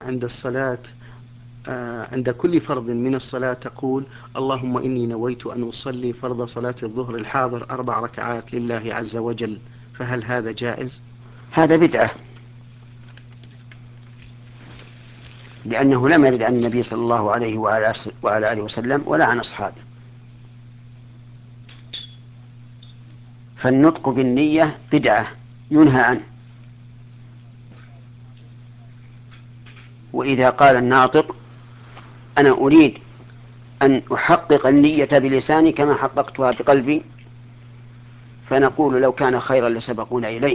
عند الصلاة عند كل فرض من الصلاة تقول: اللهم إني نويت أن أصلي فرض صلاة الظهر الحاضر 4 ركعات لله عز وجل، فهل هذا جائز؟ هذا بدعة، لأنه لم يرد عن النبي صلى الله عليه وعلى آله وسلم ولا عن أصحابه. فالنطق بالنية بدعة ينهى عنه. وإذا قال الناطق: أنا أريد أن أحقق النية بلساني كما حققتها بقلبي، فنقول لو كان خيرا لسبقونا إليه.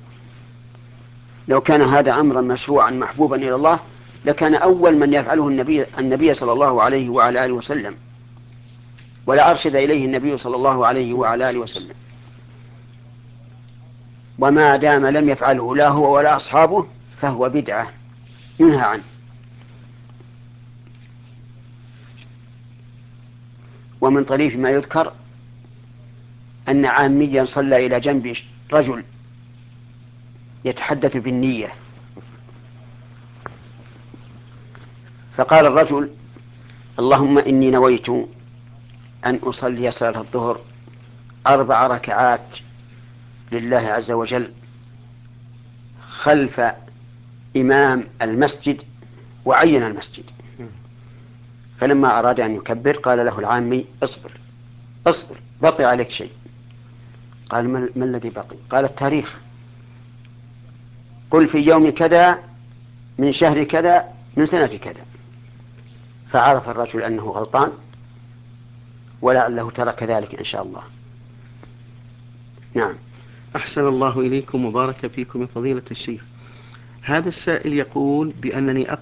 لو كان هذا أمرا مشروعا محبوبا إلى الله لكان أول من يفعله النبي صلى الله عليه وعلى آله وسلم، ولا أرشد إليه النبي صلى الله عليه وعلى آله وسلم. وما دام لم يفعله لا هو ولا أصحابه فهو بدعة ينهى عنه. ومن طريف ما يذكر أن عاميا صلى إلى جنب رجل يتحدث بالنية، فقال الرجل: اللهم إني نويت أن أصلي صلاة الظهر 4 ركعات لله عز وجل خلف إمام المسجد، وعين المسجد. فلما أراد أن يكبر قال له العامي: اصبر بقي عليك شيء. قال: ما الذي بقي؟ قال: التاريخ. قل في يوم كذا من شهر كذا من سنة كذا. فعرف الرجل أنه غلطان، ولعله ترك ذلك إن شاء الله. نعم. أحسن الله إليكم وبارك فيكم يا فضيلة الشيخ. هذا السائل يقول بأنني